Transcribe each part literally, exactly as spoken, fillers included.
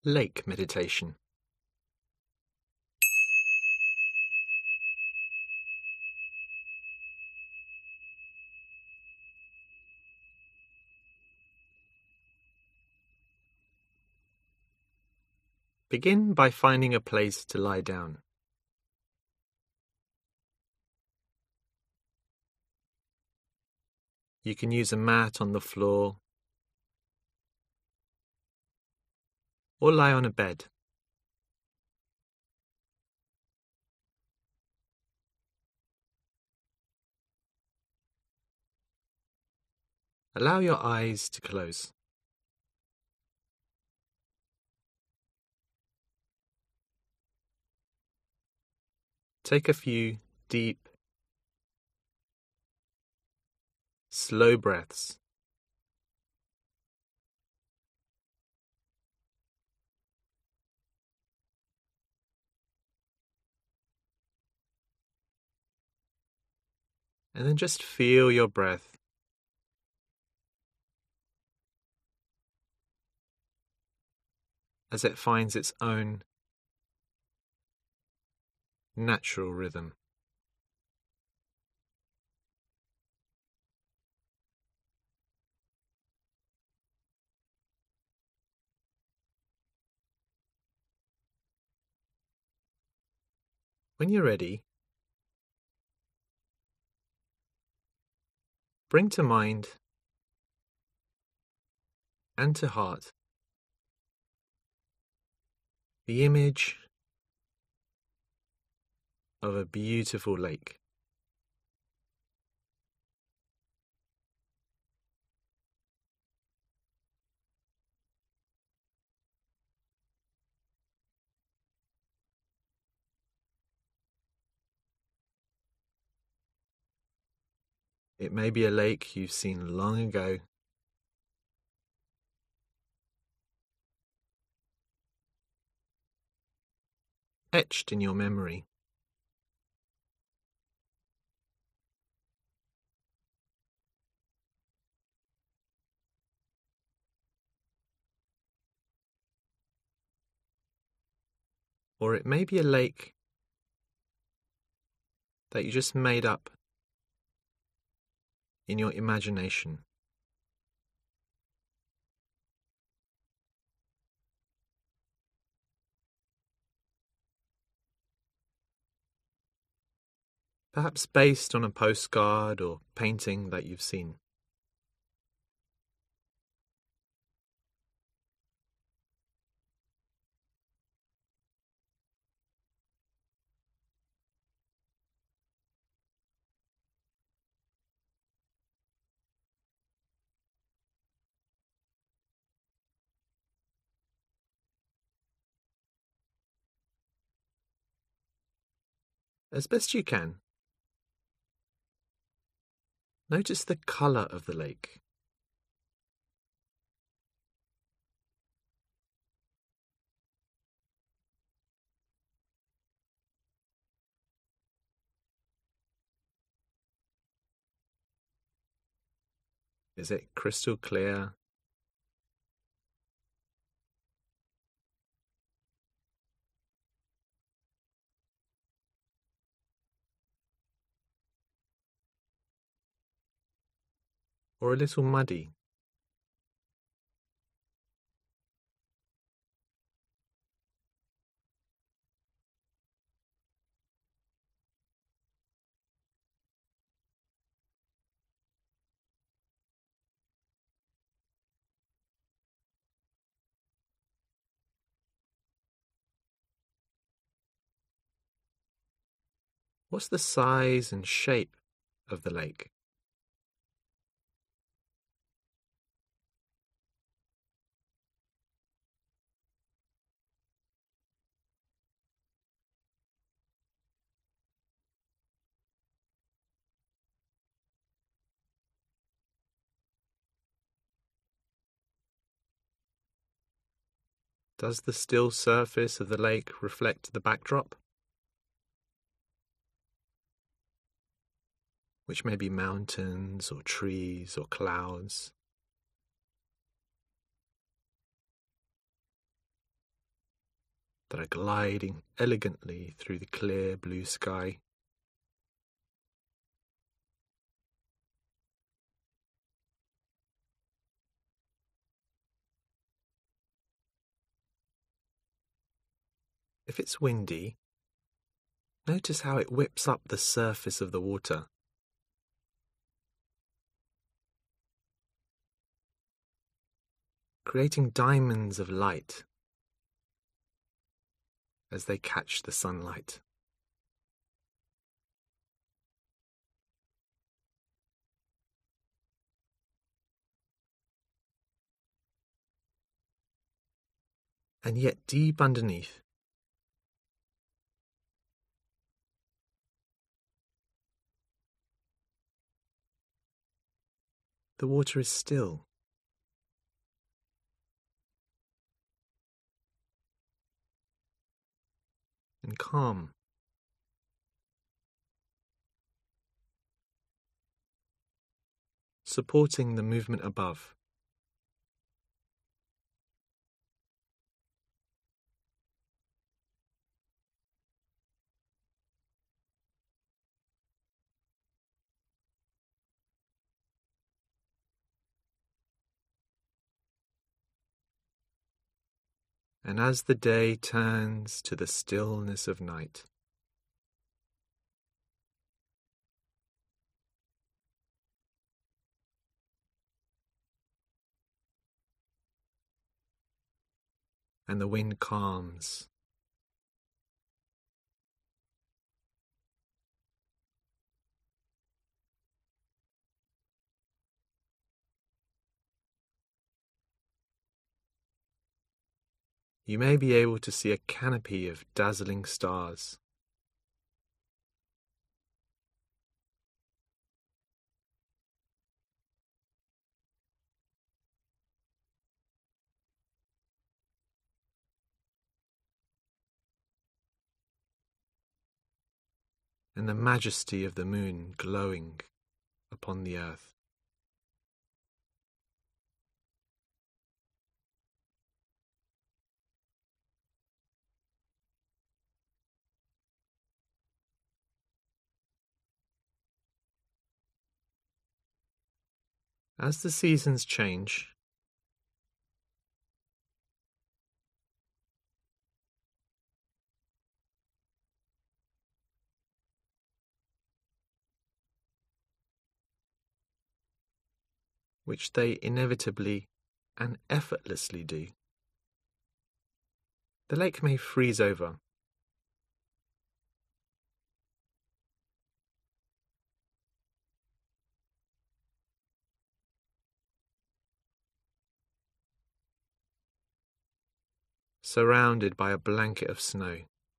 Lake meditation. Begin by finding a place to lie down. You can use a mat on the floor or lie on a bed. Allow your eyes to close. Take a few deep, slow breaths. And then just feel your breath as it finds its own natural rhythm. When you're ready, bring to mind and to heart the image of a beautiful lake. It may be a lake you've seen long ago, etched in your memory. Or it may be a lake that you just made up in your imagination. Perhaps based on a postcard or painting that you've seen. As best you can, notice the colour of the lake. Is it crystal clear? Or a little muddy? What's the size and shape of the lake? Does the still surface of the lake reflect the backdrop? Which may be mountains or trees or clouds. that are gliding elegantly through the clear blue sky. If it's windy, notice how it whips up the surface of the water. Creating diamonds of light as they catch the sunlight. And yet deep underneath, the water is still. And calm. Supporting the movement above. And as the day turns to the stillness of night, and the wind calms, you may be able to see a canopy of dazzling stars. And the majesty of the moon glowing upon the earth. As the seasons change, which they inevitably and effortlessly do, the lake may freeze over. Surrounded by a blanket of snow.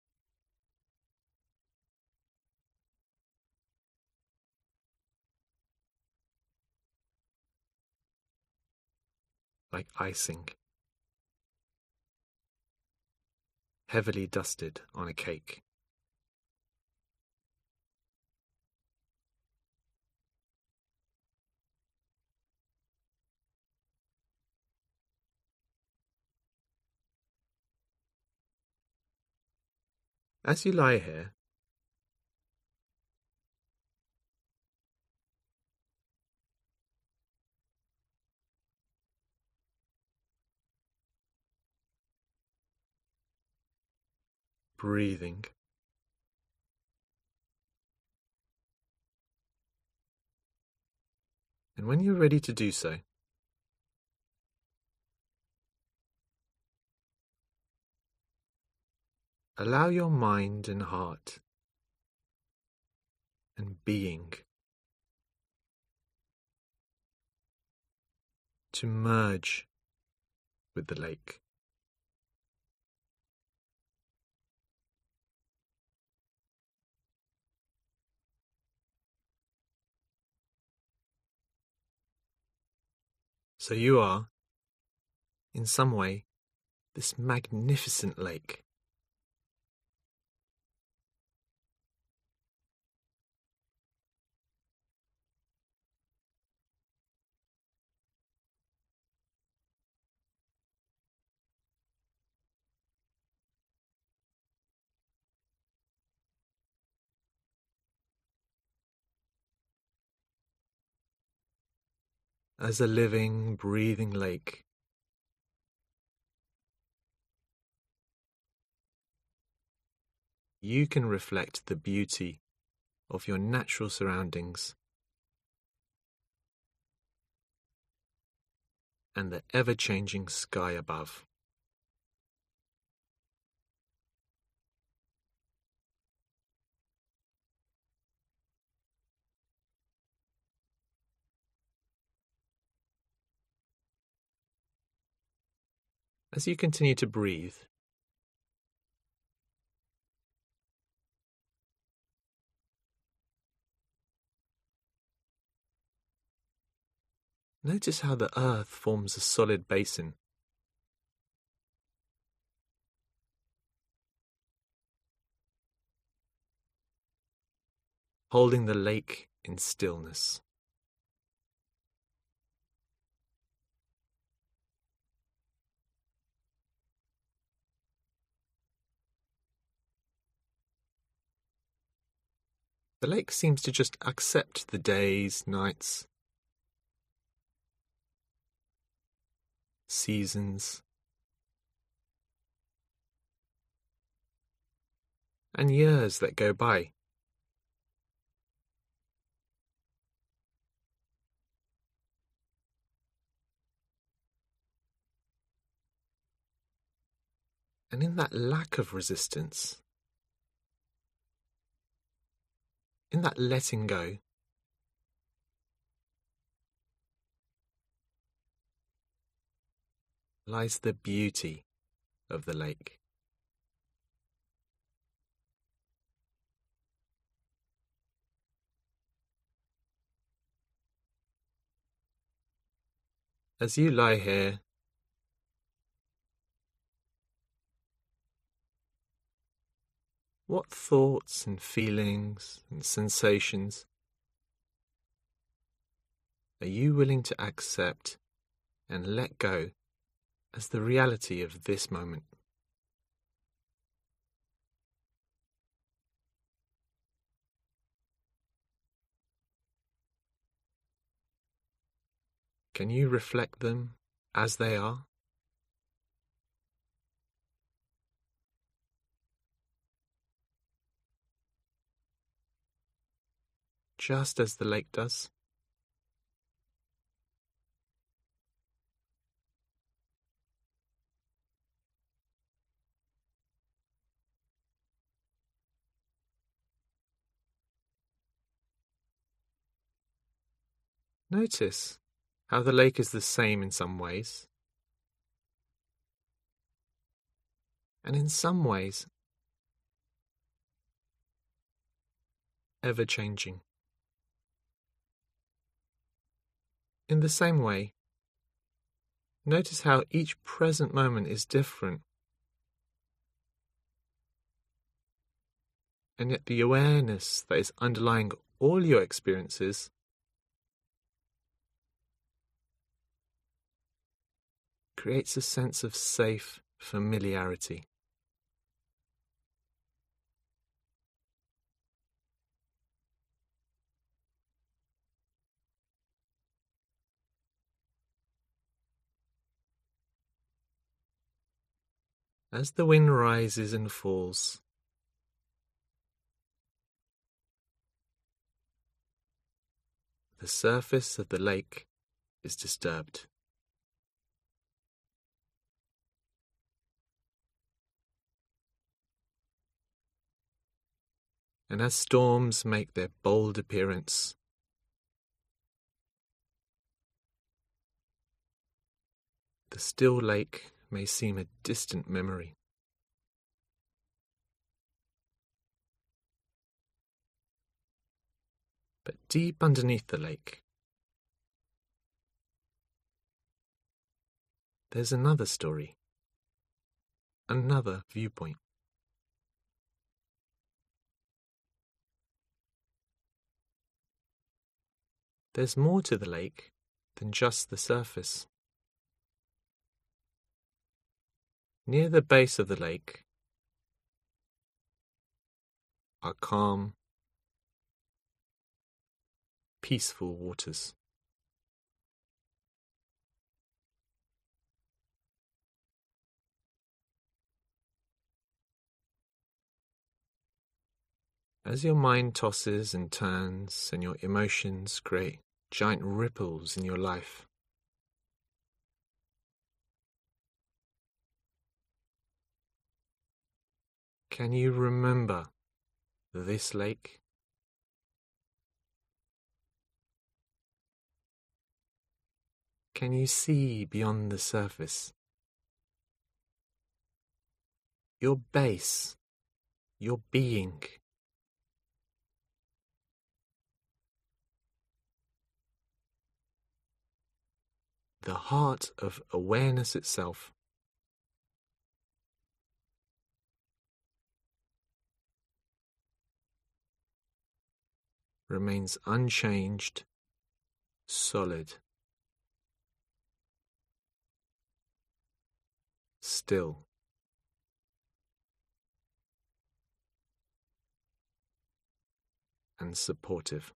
Like icing, heavily dusted on a cake. As you lie here, breathing, and when you're ready to do so, allow your mind and heart and being to merge with the lake. So you are, in some way, this magnificent lake. as a living, breathing lake. You can reflect the beauty of your natural surroundings and the ever-changing sky above. As you continue to breathe, notice how the earth forms a solid basin. Holding the lake in stillness. The lake seems to just accept the days, nights, seasons, and years that go by. And in that lack of resistance, in that letting go, lies the beauty of the lake. As you lie here, what thoughts and feelings and sensations are you willing to accept and let go as the reality of this moment? Can you reflect them as they are? Just as the lake does? Notice how the lake is the same in some ways, and in some ways ever-changing. In the same way, notice how each present moment is different, and yet the awareness that is underlying all your experiences creates a sense of safe familiarity. As the wind rises and falls, the surface of the lake is disturbed. And as storms make their bold appearance, the still lake may seem a distant memory. But deep underneath the lake, there's another story, another viewpoint. There's more to the lake than just the surface. Near the base of the lake are calm, peaceful waters. As your mind tosses and turns and your emotions create giant ripples in your life, can you remember this lake? Can you see beyond the surface? Your base, your being. The heart of awareness itself. Remains unchanged, solid, still. And supportive.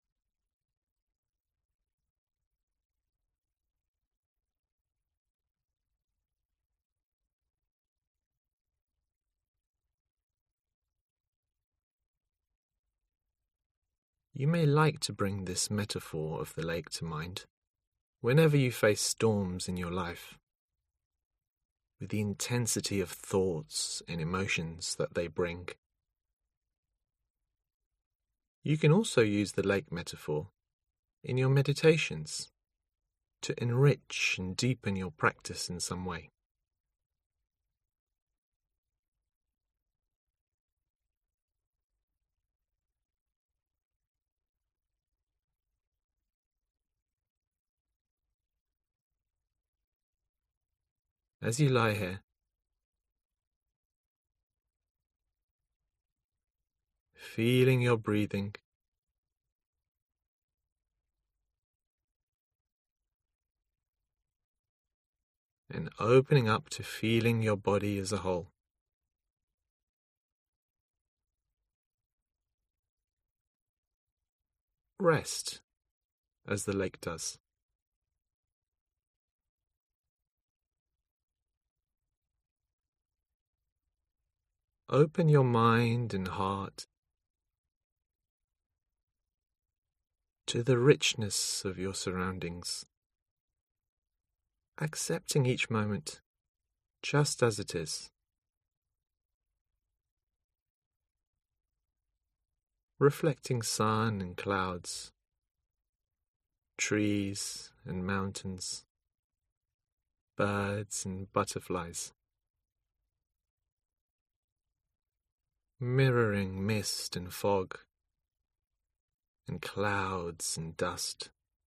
You may like to bring this metaphor of the lake to mind whenever you face storms in your life, with the intensity of thoughts and emotions that they bring. You can also use the lake metaphor in your meditations to enrich and deepen your practice in some way. As you lie here, feeling your breathing, and opening up to feeling your body as a whole. Rest, as the lake does. Open your mind and heart to the richness of your surroundings, accepting each moment just as it is. Reflecting sun and clouds, trees and mountains, birds and butterflies. Mirroring mist and fog, and clouds and dust.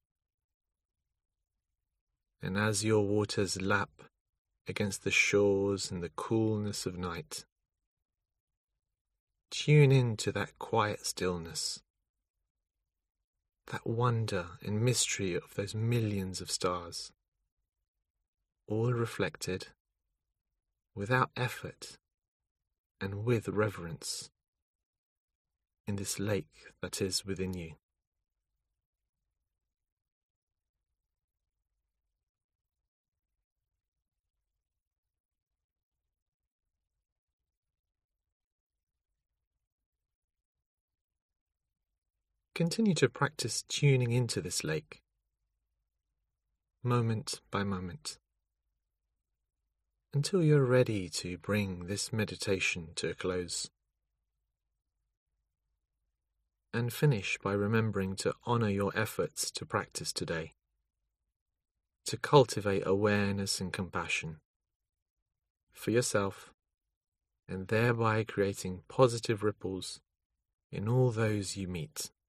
And as your waters lap against the shores in the coolness of night, tune into that quiet stillness, that wonder and mystery of those millions of stars, all reflected without effort and with reverence in this lake that is within you. Continue to practice tuning into this lake, moment by moment, until you're ready to bring this meditation to a close. And finish by remembering to honor your efforts to practice today, to cultivate awareness and compassion for yourself, and thereby creating positive ripples in all those you meet.